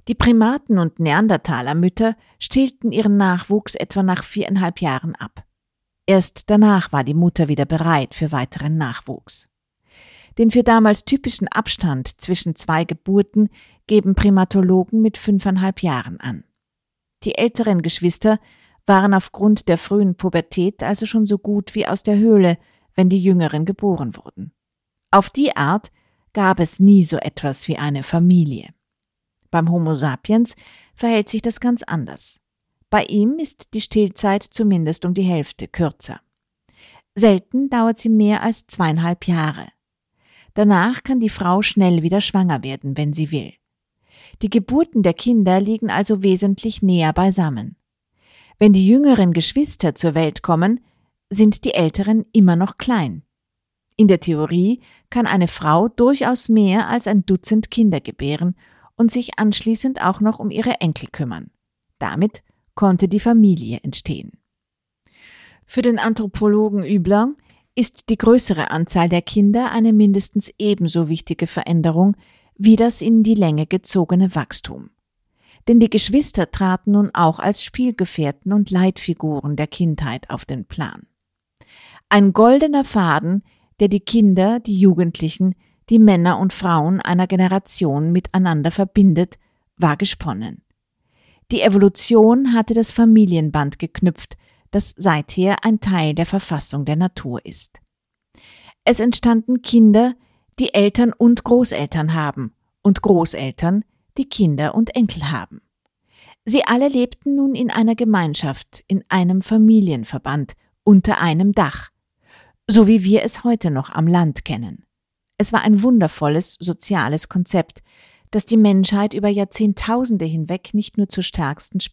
Die Primaten- und Neandertalermütter stillten ihren Nachwuchs etwa nach 4,5 Jahren ab. Erst danach war die Mutter wieder bereit für weiteren Nachwuchs. Den für damals typischen Abstand zwischen 2 Geburten geben Primatologen mit 5,5 Jahren an. Die älteren Geschwister waren aufgrund der frühen Pubertät also schon so gut wie aus der Höhle, wenn die jüngeren geboren wurden. Auf die Art gab es nie so etwas wie eine Familie. Beim Homo sapiens verhält sich das ganz anders. Bei ihm ist die Stillzeit zumindest um die Hälfte kürzer. Selten dauert sie mehr als 2,5 Jahre. Danach kann die Frau schnell wieder schwanger werden, wenn sie will. Die Geburten der Kinder liegen also wesentlich näher beisammen. Wenn die jüngeren Geschwister zur Welt kommen, sind die älteren immer noch klein. In der Theorie kann eine Frau durchaus mehr als ein Dutzend Kinder gebären und sich anschließend auch noch um ihre Enkel kümmern. Damit konnte die Familie entstehen. Für den Anthropologen Hublin ist die größere Anzahl der Kinder eine mindestens ebenso wichtige Veränderung wie das in die Länge gezogene Wachstum. Denn die Geschwister traten nun auch als Spielgefährten und Leitfiguren der Kindheit auf den Plan. Ein goldener Faden, der die Kinder, die Jugendlichen, die Männer und Frauen einer Generation miteinander verbindet, war gesponnen. Die Evolution hatte das Familienband geknüpft, das seither ein Teil der Verfassung der Natur ist. Es entstanden Kinder, die Eltern und Großeltern haben, und Großeltern, die Kinder und Enkel haben. Sie alle lebten nun in einer Gemeinschaft, in einem Familienverband, unter einem Dach, so wie wir es heute noch am Land kennen. Es war ein wundervolles soziales Konzept, das die Menschheit über Jahrzehntausende hinweg nicht nur zur stärksten